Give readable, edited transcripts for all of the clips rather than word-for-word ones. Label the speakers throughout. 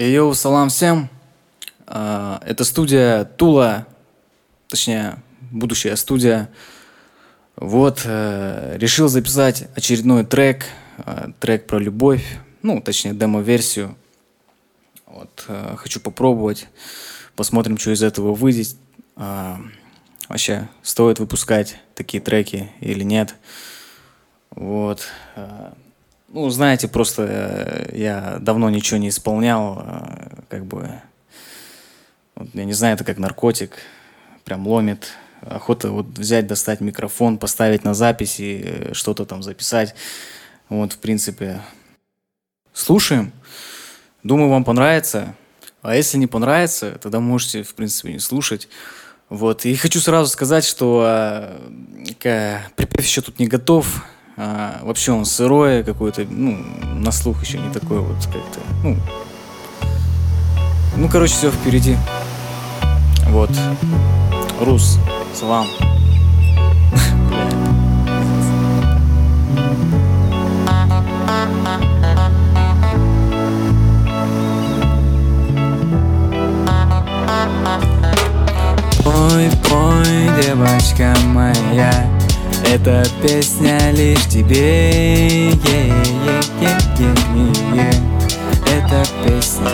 Speaker 1: Йоу, салам всем. Это студия Тула, точнее, будущая студия. Вот, решил записать очередной трек про любовь, точнее, демо-версию. Вот, хочу попробовать, посмотрим, что из этого выйдет. Вообще, стоит выпускать такие треки или нет. Вот. Знаете, просто я давно ничего не исполнял, я не знаю, это как наркотик, прям ломит. Охота вот взять, достать микрофон, поставить на запись и что-то там записать. Вот, в принципе, слушаем. Думаю, вам понравится. А если не понравится, тогда можете, в принципе, не слушать. Вот, и хочу сразу сказать, что припев еще тут не готов. Вообще он сырой какой-то, на слух еще не такой вот как-то, короче, все впереди. Вот, Рус, салам.
Speaker 2: Пой, девочка моя, эта песня лишь тебе, эта песня.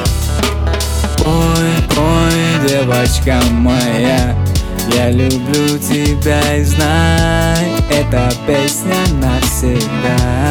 Speaker 2: Пой, девочка моя, я люблю тебя и знай, эта песня навсегда.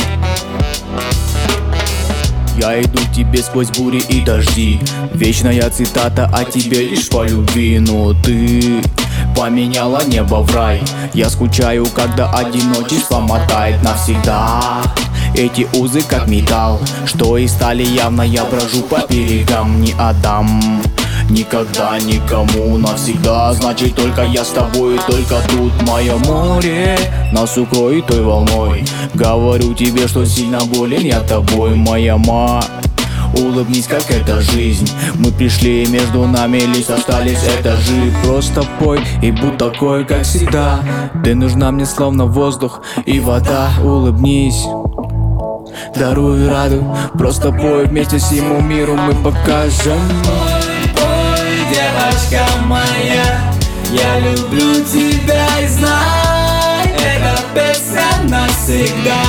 Speaker 3: Я иду к тебе сквозь бури и дожди, вечная цитата о тебе лишь по любви. Но ты поменяла небо в рай. Я скучаю, когда одиночество мотает навсегда. Эти узы как металл, что и стали явно. Я брожу по берегам, не отдам никогда никому навсегда. Значит, только я с тобой, только тут мое море нас укроет той волной. Говорю тебе, что сильно болен я тобой, моя ма. Улыбнись, как это жизнь. Мы пришли, между нами лишь остались этажи. Просто пой и будь такой, как всегда. Ты нужна мне словно воздух и вода. Улыбнись, даруй радуг. Просто пой, вместе всему миру мы покажем.
Speaker 2: Пой, девочка моя, я люблю тебя и знай, эта песня навсегда.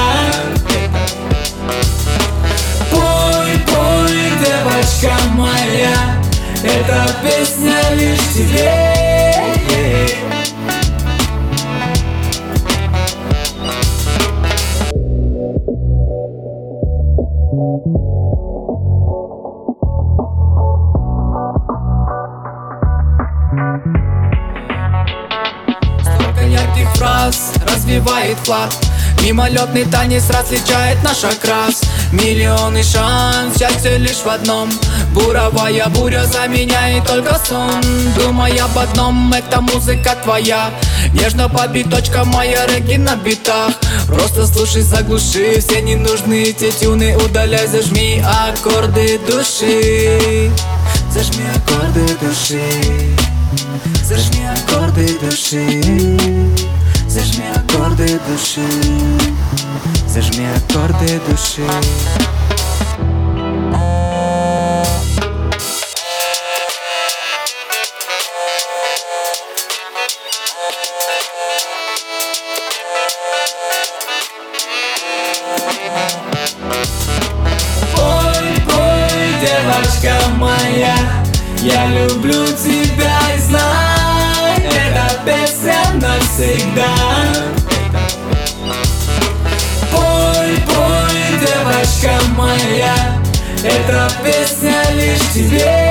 Speaker 2: Девочка моя, эта песня лишь тебе. Столько ярких фраз развивает флаг. Мимолетный танец различает наш окрас. Миллионы шанс, счастье лишь в одном. Буровая буря заменяет только сон. Думай об одном, это музыка твоя. Нежно по биточкам моя регги на битах. Просто слушай, заглуши все ненужные те тюны. Удаляй, зажми аккорды души. Зажми аккорды души. Зажми аккорды души. Зажми аккорды души. Зажми аккорды души. Пой, девочка моя, я люблю тебя и знай, эта песня навсегда. Пой, девочка моя, эта песня лишь тебе.